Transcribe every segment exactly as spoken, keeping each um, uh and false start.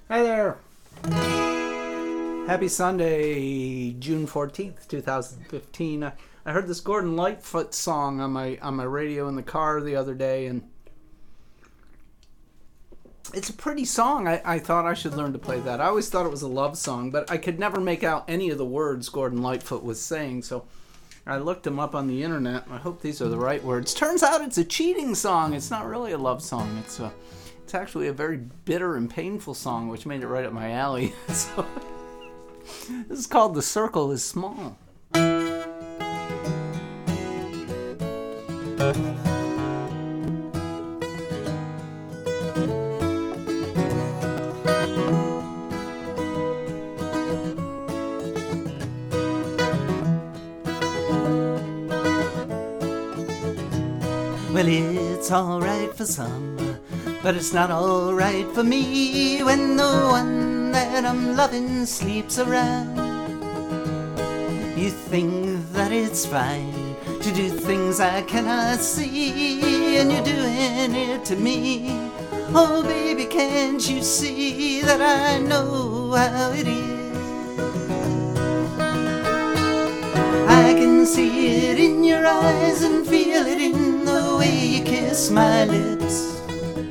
Hi there. Happy Sunday, June fourteenth, twenty fifteen. I, I heard this Gordon Lightfoot song on my on my radio in the car the other day, and it's a pretty song. I, I thought I should learn to play that. I always thought it was a love song, but I could never make out any of the words Gordon Lightfoot was saying, so I looked them up on the internet, and I hope these are the right words. Turns out it's a cheating song. It's not really a love song. It's a It's actually a very bitter and painful song, which made it right up my alley. So, this is called The Circle is Small. Well, it's alright for some, but it's not alright for me when the one that I'm loving sleeps around. You think that it's fine to do things I cannot see, and you're doing it to me. Oh baby, can't you see that I know how it is? I can see it in your eyes and feel it in the way you kiss my lips.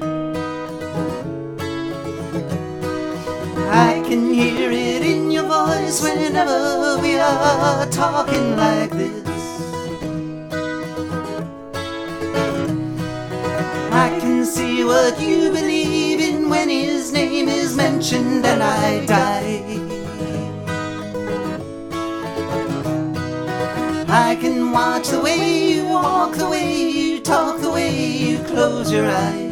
I can hear it in your voice whenever we are talking like this. I can see what you believe in when his name is mentioned and I die. I can watch the way you walk, the way you talk, the way you close your eyes.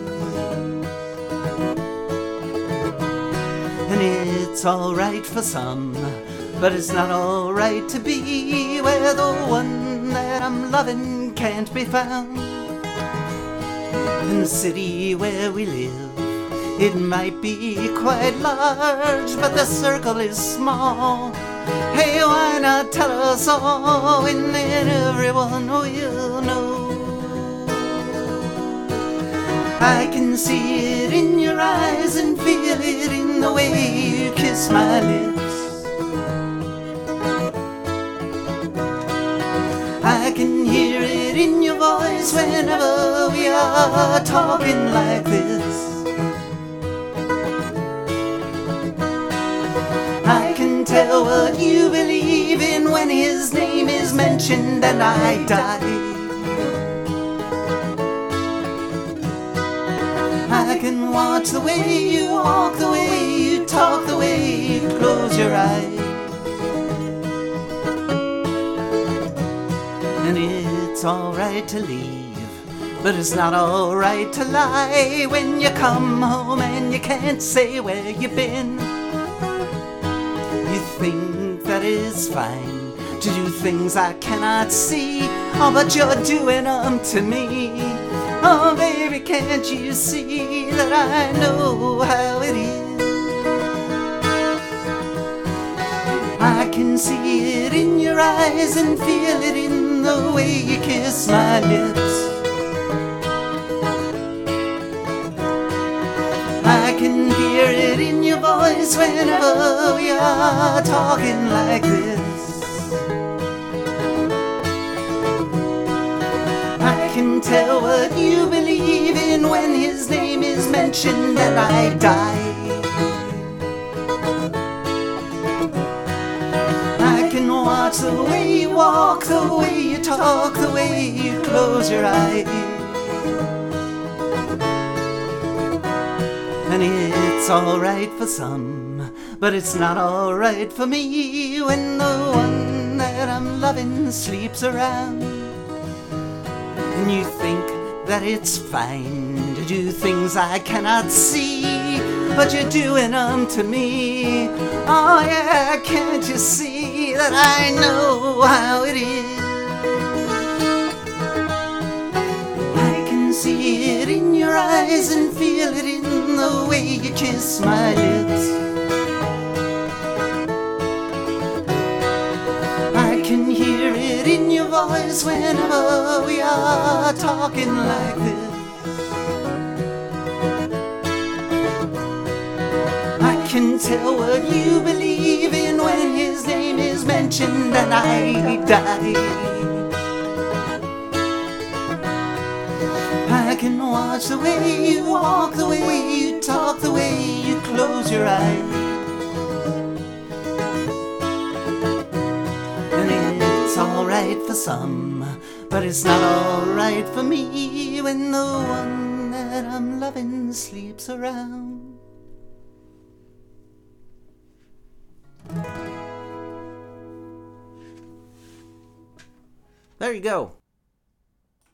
And it's alright for some, but it's not alright to be where the one that I'm loving can't be found. In the city where we live, it might be quite large, but the circle is small. Hey, why not tell us all, and then everyone will know. I can see it in your eyes and feel it in the way you kiss my lips. I can hear it in your voice whenever we are talking like this. I can tell what you believe in when his name is mentioned and I die. I can watch the way you walk, the way you talk, the way you close your eyes. And it's alright to leave, but it's not alright to lie when you come home and you can't say where you've been. You think that it's fine to do things I cannot see, oh, but you're doing them to me. Oh baby, can't you see that I know how it is? I can see it in your eyes and feel it in the way you kiss my lips. I can hear it in your voice whenever we are talking like this. I can tell what you believe in when his name is mentioned and I die. I can watch the way you walk, the way you talk, the way you close your eyes. And it's alright for some, but it's not alright for me when the one that I'm loving sleeps around. And you think that it's fine to do things I cannot see, but you're doing them to me. Oh yeah, can't you see that I know how it is? I can see it in your eyes and feel it in the way you kiss my lips. I can hear it in your voice whenever we are talking like this. can tell what you believe in when his name is mentioned and I die. I can watch the way you walk, the way you talk, the way you close your eyes. And it's alright for some, but it's not alright for me when the one that I'm loving sleeps around. There you go.